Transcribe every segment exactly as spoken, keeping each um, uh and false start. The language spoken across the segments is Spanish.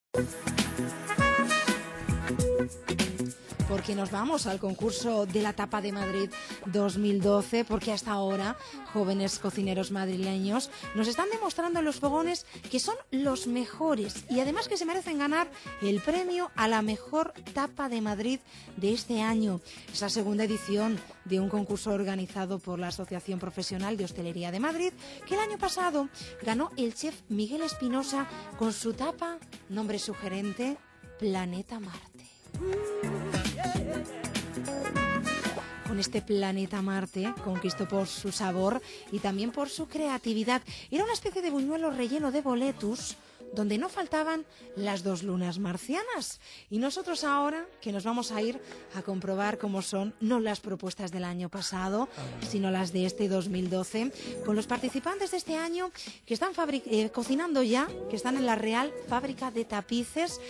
Porque nos vamos al concurso de la Tapa de Madrid dos mil doce, porque hasta ahora jóvenes cocineros madrileños nos están demostrando en los fogones que son los mejores y además que se merecen ganar el premio a la mejor Tapa de Madrid de este año. Es la segunda edición de un concurso organizado por la Asociación Profesional de Hostelería de Madrid, que el año pasado ganó el chef Miguel Espinosa con su tapa, nombre sugerente, Planeta Marte. Con este Planeta Marte conquistó por su sabor y también por su creatividad. Era una especie de buñuelo relleno de boletus donde no faltaban las dos lunas marcianas. Y nosotros ahora que nos vamos a ir a comprobar cómo son, no las propuestas del año pasado, sino las de este dos mil doce, con los participantes de este año que están eh, cocinando ya, que están en la Real Fábrica de Tapices,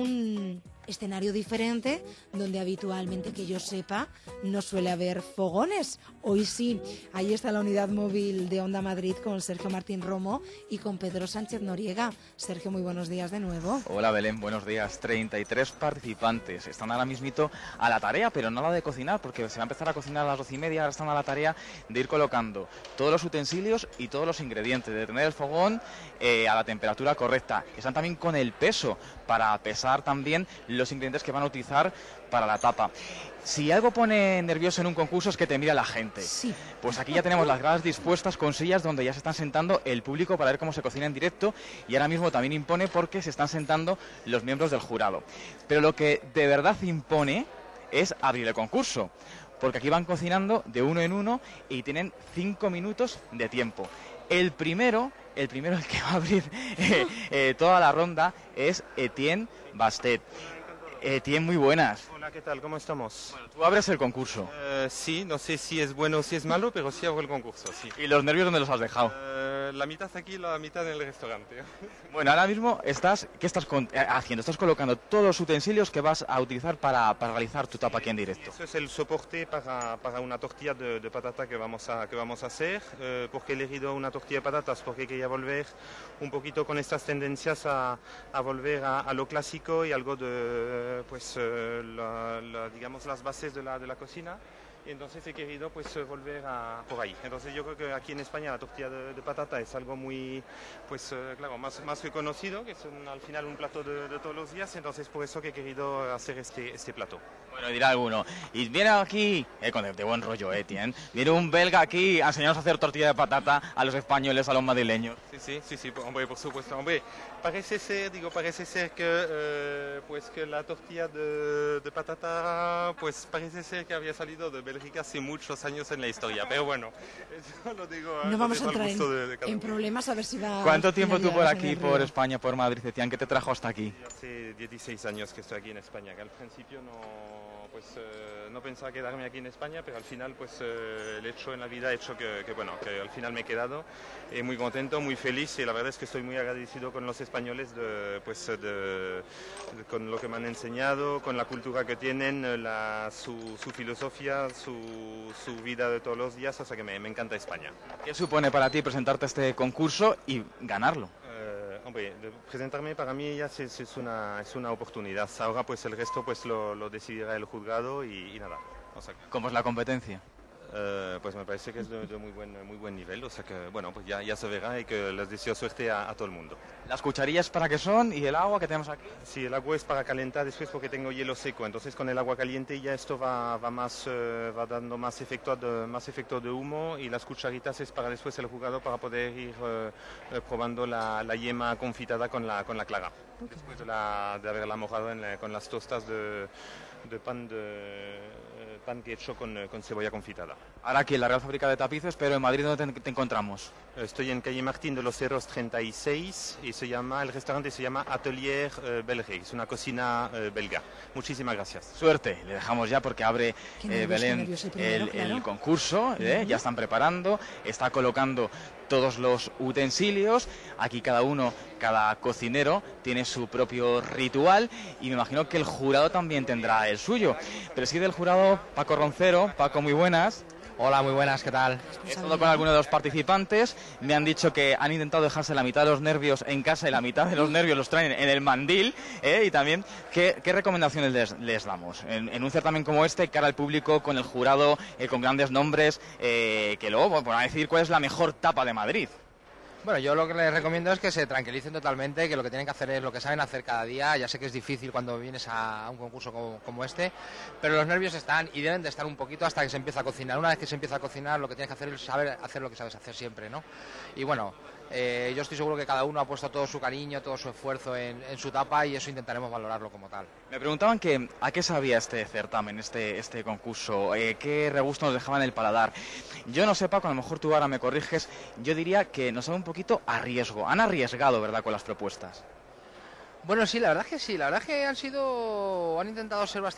un escenario diferente donde habitualmente, que yo sepa, no suele haber fogones. Hoy sí, ahí está la unidad móvil de Onda Madrid con Sergio Martín Romo y con Pedro Sánchez Noriega. Sergio, muy buenos días de nuevo. Hola Belén, buenos días. treinta y tres participantes están ahora mismito a la tarea, pero no a la de cocinar, porque se va a empezar a cocinar a las doce y media. Ahora están a la tarea de ir colocando todos los utensilios y todos los ingredientes, de tener el fogón eh, a la temperatura correcta. Están también con el peso para pesar también los ingredientes que van a utilizar para la tapa. Si algo pone nervioso en un concurso es que te mira la gente. Sí. Pues aquí ya tenemos las gradas dispuestas con sillas donde ya se están sentando el público para ver cómo se cocina en directo, y ahora mismo también impone porque se están sentando los miembros del jurado. Pero lo que de verdad impone es abrir el concurso, porque aquí van cocinando de uno en uno y tienen cinco minutos de tiempo. El primero, el primero el que va a abrir eh, eh, toda la ronda es Etienne Bastet. Etienne, muy buenas. Hola, ¿qué tal? ¿Cómo estamos? Bueno, tú abres el concurso. Uh, sí, no sé si es bueno o si es malo, pero sí abro el concurso, sí. ¿Y los nervios dónde los has dejado? Uh, la mitad aquí, la mitad en el restaurante. Bueno, ahora mismo estás, ¿qué estás con, eh, haciendo? Estás colocando todos los utensilios que vas a utilizar para, para realizar tu tapa aquí en directo. Eso es el soporte para, para una tortilla de, de patata que vamos a, que vamos a hacer. Uh, ¿Por qué he elegido una tortilla de patatas? Porque quería volver un poquito con estas tendencias a, a volver a, a lo clásico y algo de, pues, uh, la, la, digamos, las bases de la, de la cocina. Y entonces he querido pues volver a por ahí. Entonces yo creo que aquí en España la tortilla de, de patata es algo muy, pues eh, claro, más, más que conocido, que es un, al final un plato de, de todos los días. Entonces por eso que he querido hacer este, este plato. Bueno, dirá alguno, y viene aquí, eh, con de buen rollo, Etienne, viene un belga aquí a enseñarnos a hacer tortilla de patata a los españoles, a los madrileños. Sí, sí, sí, sí, hombre, por supuesto, hombre, parece ser, digo, parece ser que, eh, pues que la tortilla de, de patata, pues parece ser que había salido de Bélgica hace muchos años en la historia, pero bueno, eso lo digo. No lo vamos digo a entrar al gusto en, de, de cada en uno. problemas, a ver si va... ¿Cuánto tiempo tú por a aquí, por España, por Madrid, Etienne? ¿Qué te trajo hasta aquí? Hace dieciséis años que estoy aquí en España, que al principio no, pues, eh, no pensaba quedarme aquí en España, pero al final pues eh, el hecho en la vida ha hecho que, que, bueno, que al final me he quedado eh, muy contento, muy feliz, y la verdad es que estoy muy agradecido con los españoles de, pues, de, de, con lo que me han enseñado, con la cultura que tienen, la, su, su filosofía, su, su vida de todos los días, o sea que me, me encanta España. ¿Qué supone para ti presentarte a este concurso y ganarlo? Eh, hombre, de presentarme para mí ya es, es, una, es una oportunidad. Ahora pues el resto pues lo, lo decidirá el juzgado y, y nada. O sea, ¿Cómo es la competencia? eh, pues me parece que es de, de muy, buen, muy buen nivel, o sea que bueno, pues ya, ya se verá, y que les deseo suerte a, a todo el mundo. ¿Las cucharillas para qué son y el agua que tenemos aquí? Sí, el agua es para calentar después porque tengo hielo seco, entonces con el agua caliente ya esto va, va, más, eh, va dando más efecto, de, más efecto de humo, y las cucharitas es para después el jugador para poder ir eh, probando la, la yema confitada con la, con la clara, okay. Después de, la, de haberla mojado en la, con las tostas de, de pan de pan que he hecho con, con cebolla confitada. Ahora aquí en la Real Fábrica de Tapices, pero en Madrid, ¿dónde te, te encontramos? Estoy en calle Martín de los Cerros treinta y seis y se llama, el restaurante se llama Atelier eh, Belge, es una cocina eh, belga. Muchísimas gracias. Suerte, le dejamos ya porque abre eh, Belén el, primero, el, claro. el concurso, eh, uh-huh. Ya están preparando, está colocando todos los utensilios, aquí cada uno, cada cocinero tiene su propio ritual, y me imagino que el jurado también tendrá el suyo. Preside el jurado Paco Roncero. Paco, muy buenas. Hola, muy buenas, ¿qué tal? He estado con algunos de los participantes, me han dicho que han intentado dejarse la mitad de los nervios en casa y la mitad de los nervios los traen en el mandil, ¿eh? Y también, ¿qué, qué recomendaciones les, les damos? En, en un certamen como este, cara al público, con el jurado, eh, con grandes nombres, eh, que luego van a decir cuál es la mejor tapa de Madrid. Bueno, yo lo que les recomiendo es que se tranquilicen totalmente, que lo que tienen que hacer es lo que saben hacer cada día. Ya sé que es difícil cuando vienes a un concurso como, como este, pero los nervios están y deben de estar un poquito hasta que se empieza a cocinar. Una vez que se empieza a cocinar, lo que tienes que hacer es saber hacer lo que sabes hacer siempre, ¿no? Y bueno, eh, yo estoy seguro que cada uno ha puesto todo su cariño, todo su esfuerzo en, en su tapa y eso intentaremos valorarlo como tal. Me preguntaban que a qué sabía este certamen, este, este concurso, eh, qué regusto nos dejaba en el paladar. Yo no sé, Paco, a lo mejor tú ahora me corriges, yo diría que nos sabe un poquito a riesgo. Han arriesgado, ¿verdad?, con las propuestas. Bueno, sí, la verdad es que sí, la verdad es que han sido, han intentado ser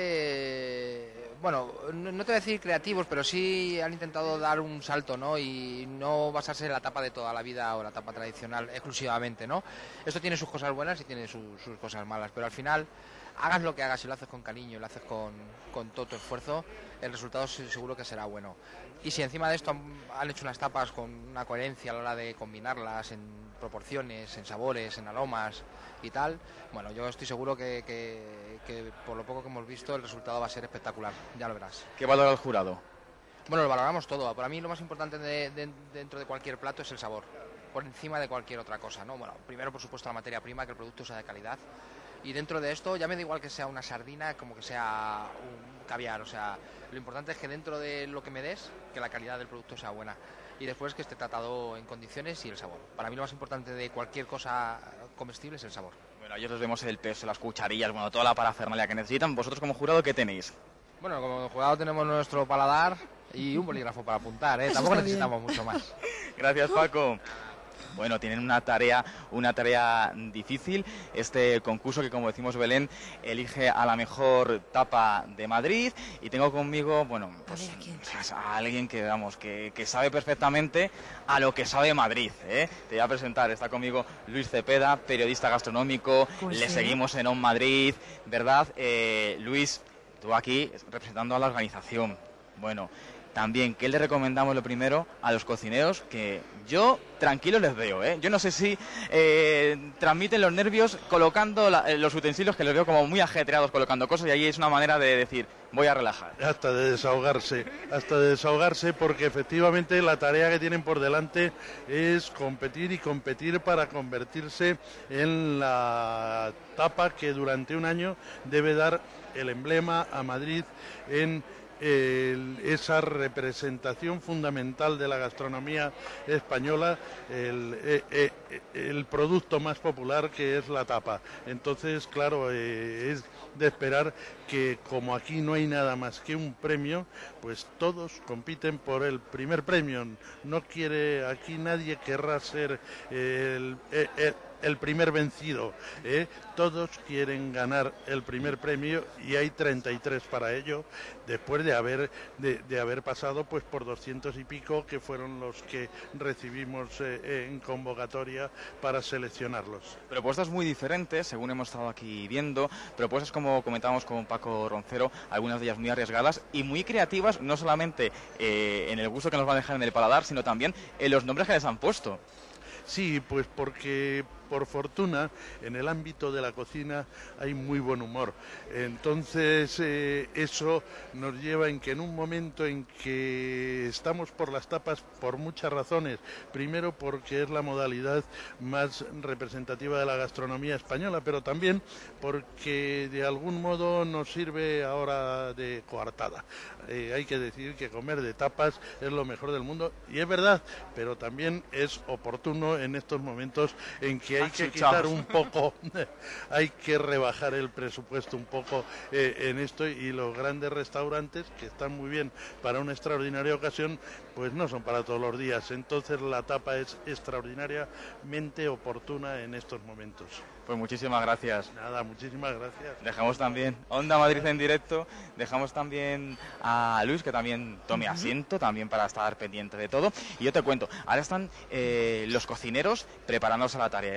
bastante, bueno, no, no te voy a decir creativos, pero sí han intentado dar un salto, ¿no? Y no basarse en la tapa de toda la vida o la tapa tradicional exclusivamente, ¿no? Esto tiene sus cosas buenas y tiene su, sus cosas malas, pero al final, hagas lo que hagas, si lo haces con cariño, lo haces con, con todo tu esfuerzo, el resultado seguro que será bueno. Y si encima de esto han, han hecho unas tapas con una coherencia a la hora de combinarlas en proporciones, en sabores, en aromas y tal, bueno, yo estoy seguro que, que, que por lo poco que hemos visto el resultado va a ser espectacular, ya lo verás. ¿Qué valora el jurado? Bueno, lo valoramos todo. Para mí lo más importante de, de, dentro de cualquier plato es el sabor, por encima de cualquier otra cosa, ¿no? Bueno, primero por supuesto la materia prima, que el producto sea de calidad. Y dentro de esto ya me da igual que sea una sardina como que sea un caviar, o sea, lo importante es que dentro de lo que me des, que la calidad del producto sea buena y después que esté tratado en condiciones y el sabor. Para mí lo más importante de cualquier cosa comestible es el sabor. Bueno, ayer les vemos el peso, las cucharillas, bueno, toda la parafernalia que necesitan. ¿Vosotros como jurado qué tenéis? Bueno, como jurado tenemos nuestro paladar y un bolígrafo para apuntar, ¿eh? Tampoco necesitamos mucho más. Gracias, Paco. Bueno, tienen una tarea, una tarea difícil. Este concurso que, como decimos, Belén elige a la mejor tapa de Madrid. Y tengo conmigo, bueno, pues, a, a alguien que, vamos, que, que sabe perfectamente a lo que sabe Madrid, ¿eh? Te voy a presentar, está conmigo Luis Cepeda, periodista gastronómico. Pues le sí. Seguimos en On Madrid, ¿verdad? Eh, Luis, tú aquí representando a la organización. Bueno, también, ¿qué le recomendamos lo primero a los cocineros? Que yo tranquilo les veo, ¿eh? Yo no sé si eh, transmiten los nervios colocando la, los utensilios, que los veo como muy ajetreados colocando cosas, y ahí es una manera de decir, voy a relajar. Hasta de desahogarse, hasta de desahogarse, porque efectivamente la tarea que tienen por delante es competir y competir para convertirse en la tapa que durante un año debe dar el emblema a Madrid en El, esa representación fundamental de la gastronomía española, el, el, el producto más popular que es la tapa. Entonces, claro, eh, es de esperar que como aquí no hay nada más que un premio, pues todos compiten por el primer premio. No quiere, aquí nadie querrá ser el, el, el el primer vencido, ¿eh? Todos quieren ganar el primer premio y hay treinta y tres para ello, después de haber de, de haber pasado pues por doscientos y pico que fueron los que recibimos eh, en convocatoria para seleccionarlos. Propuestas muy diferentes, según hemos estado aquí viendo, propuestas como comentábamos con Paco Roncero, algunas de ellas muy arriesgadas y muy creativas, no solamente eh, en el gusto que nos van a dejar en el paladar, sino también en los nombres que les han puesto. Sí, pues porque por fortuna en el ámbito de la cocina hay muy buen humor. Entonces eh, eso nos lleva en que en un momento en que estamos por las tapas por muchas razones, primero porque es la modalidad más representativa de la gastronomía española, pero también porque de algún modo nos sirve ahora de coartada. Eh, hay que decir que comer de tapas es lo mejor del mundo y es verdad, pero también es oportuno en estos momentos en que hay que quitar un poco, hay que rebajar el presupuesto un poco eh, en esto, y los grandes restaurantes, que están muy bien para una extraordinaria ocasión, pues no son para todos los días. Entonces la tapa es extraordinariamente oportuna en estos momentos. Pues muchísimas gracias. Nada, muchísimas gracias. Dejamos también Onda Madrid en directo, dejamos también a Luis que también tome asiento, también para estar pendiente de todo. Y yo te cuento, ahora están eh, los cocineros preparándose a la tarea.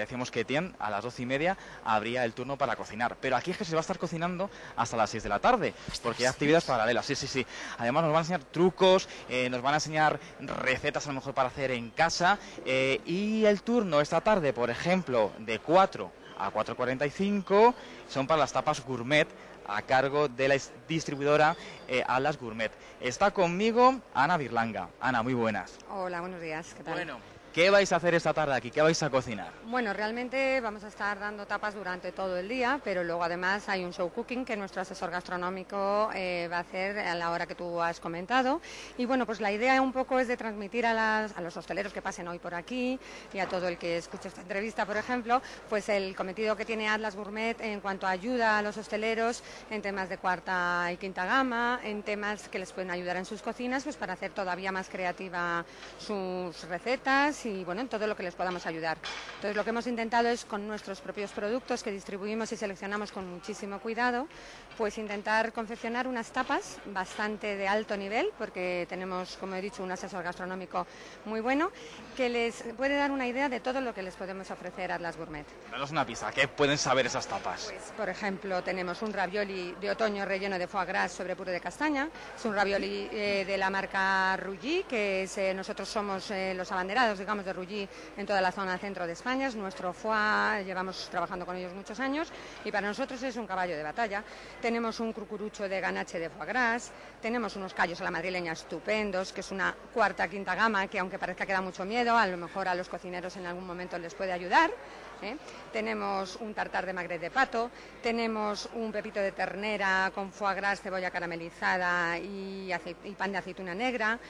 decíamos que Etienne a las doce y media habría el turno para cocinar. Pero aquí es que se va a estar cocinando hasta las seis de la tarde, porque hay actividades paralelas, sí, sí, sí. Además nos van a enseñar trucos, eh, nos van a enseñar recetas a lo mejor para hacer en casa, eh, y el turno esta tarde, por ejemplo, de cuatro a cuatro cuarenta y cinco, son para las tapas gourmet, a cargo de la distribuidora eh, Alas Gourmet. Está conmigo Ana Birlanga. Ana, muy buenas. Hola, buenos días, ¿qué tal? Bueno, ¿qué vais a hacer esta tarde aquí? ¿Qué vais a cocinar? Bueno, realmente vamos a estar dando tapas durante todo el día, pero luego además hay un show cooking que nuestro asesor gastronómico eh, va a hacer a la hora que tú has comentado. Y bueno, pues la idea un poco es de transmitir a, las, a los hosteleros que pasen hoy por aquí y a todo el que escuche esta entrevista, por ejemplo, pues el cometido que tiene Atlas Gourmet en cuanto a ayuda a los hosteleros en temas de cuarta y quinta gama, en temas que les pueden ayudar en sus cocinas, pues para hacer todavía más creativa sus recetas y bueno, en todo lo que les podamos ayudar. Entonces lo que hemos intentado es con nuestros propios productos que distribuimos y seleccionamos con muchísimo cuidado, pues intentar confeccionar unas tapas bastante de alto nivel, porque tenemos, como he dicho, un asesor gastronómico muy bueno, que les puede dar una idea de todo lo que les podemos ofrecer a Atlas Gourmet. Danos una pista, ¿qué pueden saber esas tapas? Pues, por ejemplo, tenemos un ravioli de otoño relleno de foie gras sobre puré de castaña, es un ravioli eh, de la marca Ruggi, que es, eh, nosotros somos eh, los abanderados, digamos, de Ruggi en toda la zona centro de España, es nuestro foie, llevamos trabajando con ellos muchos años y para nosotros es un caballo de batalla. Tenemos un cucurucho de ganache de foie gras, tenemos unos callos a la madrileña estupendos, que es una cuarta, quinta gama, que aunque parezca que da mucho miedo, a lo mejor a los cocineros en algún momento les puede ayudar. ¿eh? Tenemos un tartar de magret de pato, tenemos un pepito de ternera con foie gras, cebolla caramelizada y, y pan de aceituna negra.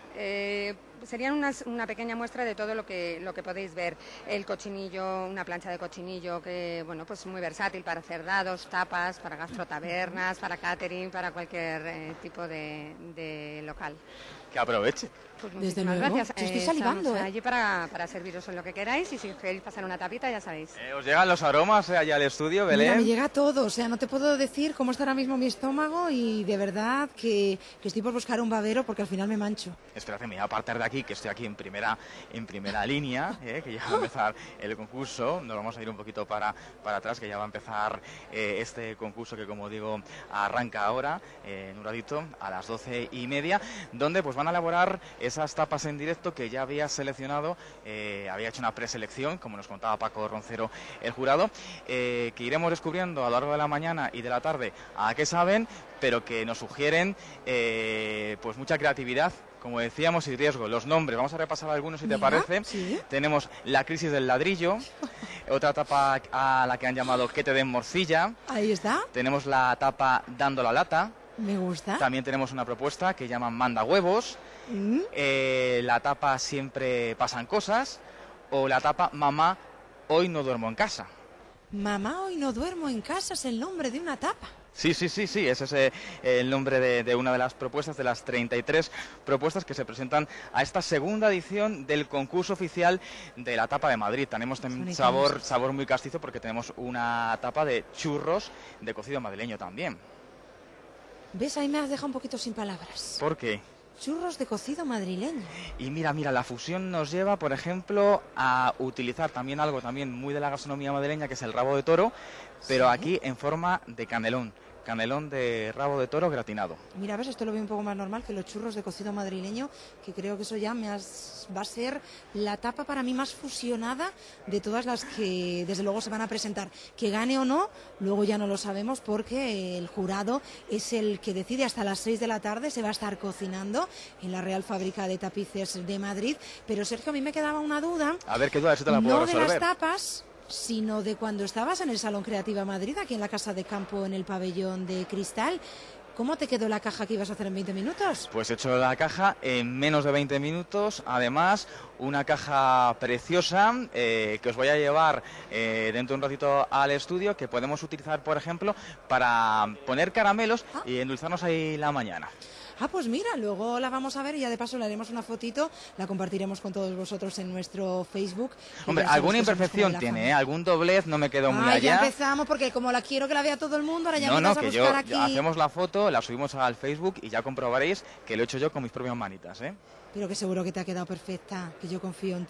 Eh, serían unas, una pequeña muestra de todo lo que lo que podéis ver. El cochinillo, una plancha de cochinillo que, bueno, pues muy versátil para hacer dados, tapas, para gastrotabernas, para catering, para cualquier eh, tipo de, de local. Que aproveche. Pues Desde muchísimas luego. gracias. Yo estoy Eh, salivando, estamos ¿eh? allí para, para serviros en lo que queráis y si queréis pasar una tapita ya sabéis. Eh, ¿Os llegan los aromas eh, allá al estudio, Belén? Mira, me llega todo, o sea, no te puedo decir cómo está ahora mismo mi estómago y de verdad que, que estoy por buscar un babero porque al final me mancho. Espérate, me voy a apartar de aquí, que estoy aquí en primera en primera línea, eh, que ya va a empezar el concurso. Nos vamos a ir un poquito para, para atrás, que ya va a empezar eh, este concurso que, como digo, arranca ahora, eh, en un ratito, a las doce y media, donde pues van a elaborar esas tapas en directo que ya había seleccionado, eh, había hecho una preselección, como nos contaba Paco Roncero, el jurado, eh, que iremos descubriendo a lo largo de la mañana y de la tarde a qué saben, pero que nos sugieren eh, pues mucha creatividad, como decíamos, y riesgo. Los nombres, vamos a repasar algunos si te Mira, parece. ¿sí? Tenemos la crisis del ladrillo, otra etapa a la que han llamado que te den morcilla. Ahí está, Tenemos la etapa dando la lata. me gusta. También tenemos una propuesta que llaman manda huevos. Mm. Eh, la etapa siempre pasan cosas. O la etapa mamá, hoy no duermo en casa. Mamá, hoy no duermo en casa, es el nombre de una tapa. Sí, sí, sí, sí, ese es eh, el nombre de, de una de las propuestas, de las treinta y tres propuestas que se presentan a esta segunda edición del concurso oficial de la tapa de Madrid. Tenemos también sabor, sabor muy castizo porque tenemos una tapa de churros de cocido madrileño también. ¿Ves? Ahí me has dejado un poquito sin palabras. ¿Por qué? Churros de cocido madrileño. Y mira, mira, la fusión nos lleva, por ejemplo, a utilizar también algo también muy de la gastronomía madrileña, que es el rabo de toro, pero Sí. aquí en forma de canelón. Canelón de rabo de toro gratinado. Mira, ves, esto lo veo un poco más normal que los churros de cocido madrileño, que creo que eso ya me has- va a ser la tapa para mí más fusionada de todas las que desde luego se van a presentar. Que gane o no, luego ya no lo sabemos porque el jurado es el que decide. Hasta las seis de la tarde se va a estar cocinando en la Real Fábrica de Tapices de Madrid. Pero Sergio, a mí me quedaba una duda, A ver qué duda, si te la puedo no de las resolver. tapas, sino de cuando estabas en el Salón Creativa Madrid, aquí en la Casa de Campo, en el pabellón de cristal. ¿Cómo te quedó la caja que ibas a hacer en veinte minutos? Pues he hecho la caja en menos de veinte minutos. Además, una caja preciosa eh, que os voy a llevar eh, dentro de un ratito al estudio, que podemos utilizar, por ejemplo, para poner caramelos Ah. y endulzarnos ahí la mañana. Ah, pues mira, luego la vamos a ver y ya de paso le haremos una fotito, la compartiremos con todos vosotros en nuestro Facebook. que Hombre, ya sabéis alguna que somos como imperfección la tiene, familia. ¿eh? Algún doblez, no me quedo muy Ay, ya allá. empezamos porque como la quiero que la vea todo el mundo, ahora ya No, me no, vas a que yo, buscar aquí. yo- hacemos la foto, la subimos al Facebook y ya comprobaréis que lo he hecho yo con mis propias manitas, ¿eh? Pero que seguro que te ha quedado perfecta, que yo confío en ti.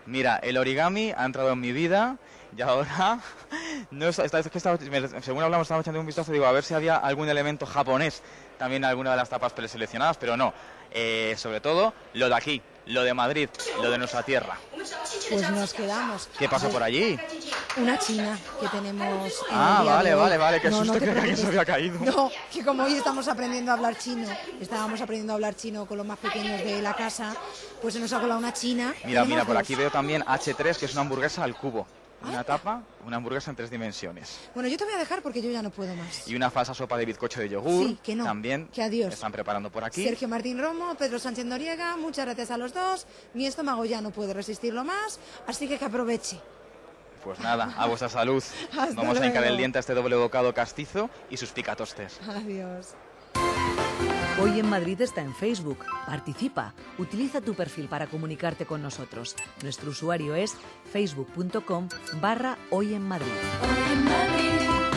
Mira, el origami ha entrado en mi vida y ahora, no, esta, esta, esta, según hablamos, estaba echando un vistazo, digo, a ver si había algún elemento japonés también en alguna de las tapas preseleccionadas, pero no. Eh, sobre todo, lo de aquí, lo de Madrid, lo de nuestra tierra. Pues nos quedamos. ¿Qué pasa por allí? Una china que tenemos en Ah, el día vale, de hoy. vale, vale, qué No, susto, no te creía que preocupes. se había caído. No, que como hoy estamos aprendiendo a hablar chino, estábamos aprendiendo a hablar chino con los más pequeños de la casa, pues se nos ha colado una china. Mira, Tenemos mira, por dos. aquí veo también hache tres, que es una hamburguesa al cubo. Una tapa, una hamburguesa en tres dimensiones. Bueno, yo te voy a dejar porque yo ya no puedo más. Y una falsa sopa de bizcocho de yogur. Sí, que no, También que adiós. están preparando por aquí. Sergio Martín Romo, Pedro Sánchez Noriega, muchas gracias a los dos. Mi estómago ya no puede resistirlo más, así que que aproveche. Pues nada, a vuestra salud. Hasta Vamos a hincar luego. el diente a este doble bocado castizo y sus picatostes. Adiós. Hoy en Madrid está en Facebook. Participa. Utiliza tu perfil para comunicarte con nosotros. Nuestro usuario es facebook punto com barra Hoy en Madrid. Hoy en Madrid.